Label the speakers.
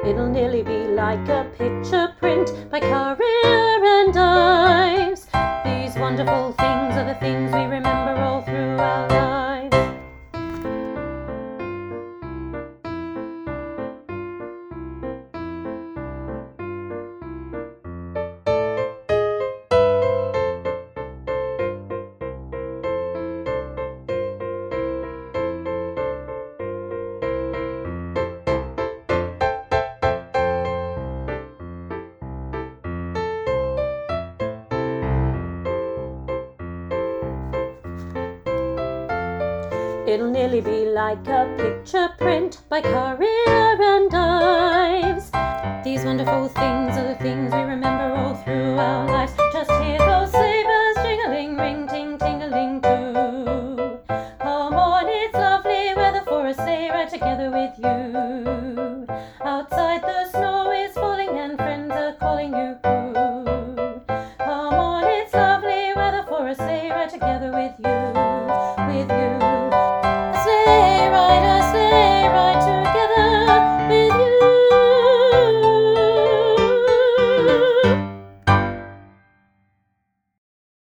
Speaker 1: It'll nearly be like a picture print by Career and Ives. These wonderful things are the things we remember all through our lives. It'll nearly be like a picture print by Career and Ives. These wonderful things are the things we remember all through our lives. Just hear those sleigh bells jingling, ring, ting, ting-a-ling too. Come on, it's lovely weather for a sleigh ride together with you. Outside the snow is falling and friends are calling you. Come on, it's lovely weather for a sleigh ride together with you. A sleigh ride together.